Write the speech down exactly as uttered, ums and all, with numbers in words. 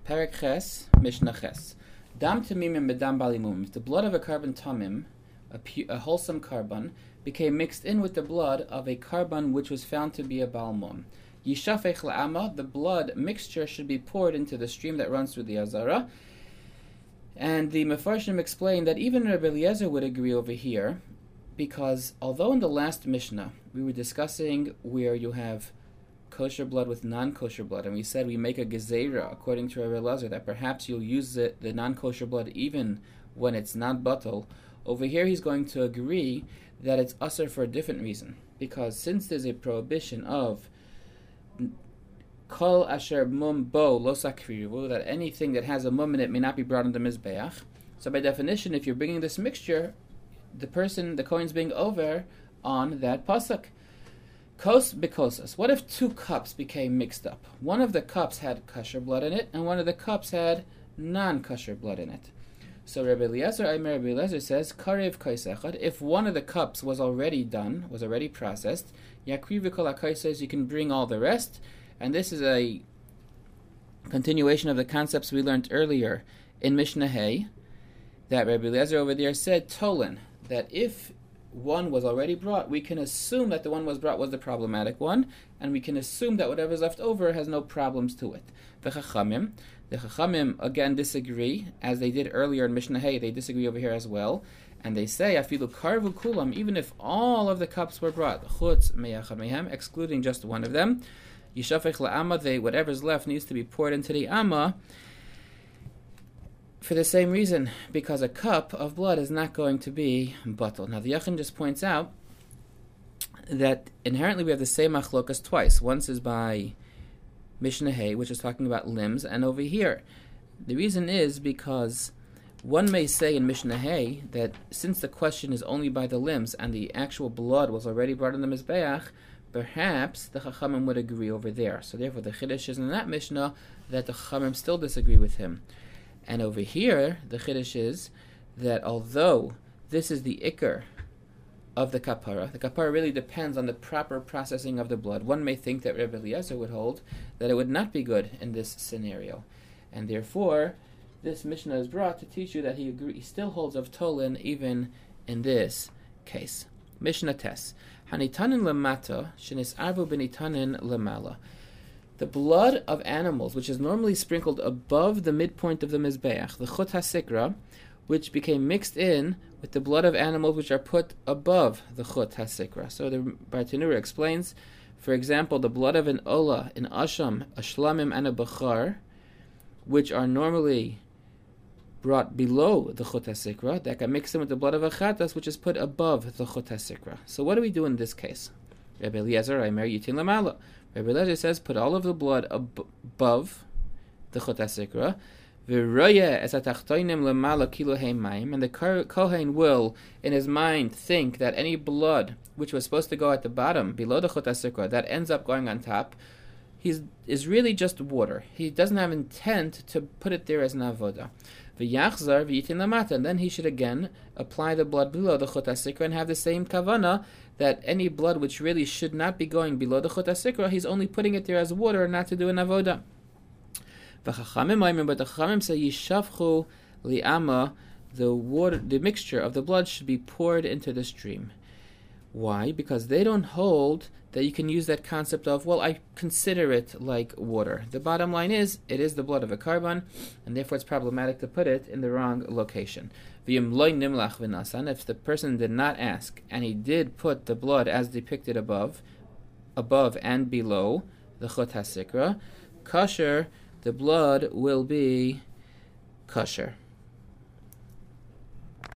Perek Ches, Mishnah Ches. Dam tamimim bedam balimum. If the blood of a carbon tamim, a, pu- a wholesome carbon, became mixed in with the blood of a carbon which was found to be a balmum, yishafech la'ama, the blood mixture should be poured into the stream that runs through the Azara. And the Mefarshim explained that even Rabbi Eliezer would agree over here, because although in the last Mishnah we were discussing where you have kosher blood with non-kosher blood, and we said we make a gezerah according to Rabbi Eliezer that perhaps you'll use the, the non-kosher blood even when it's not batal, over here he's going to agree that it's usher for a different reason, because since there's a prohibition of kol asher mum bo lo sakrivu, that anything that has a mum in it may not be brought into mizbeach, so by definition if you're bringing this mixture, the person, the Kohen's being over on that pasuk. Kos bikosas. What if two cups became mixed up? One of the cups had kosher blood in it, and one of the cups had non-kosher blood in it. So Rabbi Eliezer, Aimer Rabbi Eliezer says, Karev kaisechad. If one of the cups was already done, was already processed, yakriv v'kol hakaisas, you can bring all the rest. And this is a continuation of the concepts we learned earlier in Mishnah Hay, that Rabbi Eliezer over there said, Tolan, that if one was already brought, we can assume that the one was brought was the problematic one, and we can assume that whatever is left over has no problems to it. The Chachamim, the Chachamim again disagree, as they did earlier in Mishnah Hay, they disagree over here as well, and they say, Afilu karvu kulam, even if all of the cups were brought, chutz meyachad mehem, excluding just one of them, yishafech la'ama, they, whatever's left needs to be poured into the amma, for the same reason, because a cup of blood is not going to be batal. Now the Yachin just points out that inherently we have the same machlokas twice. Once is by Mishnah Hay, which is talking about limbs, and over here. The reason is because one may say in Mishnah Hay that since the question is only by the limbs and the actual blood was already brought in the Mizbeach, perhaps the Chachamim would agree over there. So therefore the Chiddush is in that Mishnah that the Chachamim still disagree with him. And over here, the Chiddush is that although this is the Iker of the Kapara, the Kapara really depends on the proper processing of the blood. One may think that Rebbe Eliezer would hold that it would not be good in this scenario. And therefore, this Mishnah is brought to teach you that he, agree, he still holds of Tolin even in this case. Mishnah Tes. Hanitanin lemata, shenis arvu benitanin lemala. The blood of animals, which is normally sprinkled above the midpoint of the Mizbeach, the Chut HaSikra, which became mixed in with the blood of animals which are put above the Chut HaSikra. So the Bartanura explains, for example, the blood of an Ola, an Asham, a Shlamim, and a Bachar, which are normally brought below the Chut HaSikra, that got mixed in with the blood of a Chatas, which is put above the Chut HaSikra. So what do we do in this case? Rebbe Eliezer, Aimer Yitin Lamala. Rebbe Eliezer says, put all of the blood ab- above the Chut HaSikra, v'royeh es hatachtonim lemala kilohei mayim, and the Kohen will, in his mind, think that any blood which was supposed to go at the bottom, below the Chut HaSikra, that ends up going on top, he's, is really just water. He doesn't have intent to put it there as an avoda. V'yachzar v'yitin lamata, and then he should again apply the blood below the Chut HaSikra and have the same kavana, that any blood which really should not be going below the Chut HaSikra, he's only putting it there as water and not to do an avoda. But the Chachamim say, Yishavchu li'ama, the water, the mixture of the blood should be poured into the stream. Why? Because they don't hold that you can use that concept of, well, I consider it like water. The bottom line is, it is the blood of a carbon, and therefore it's problematic to put it in the wrong location. If the person did not ask, and he did put the blood as depicted above, above and below the Chut HaSikra, kosher, the blood will be kosher.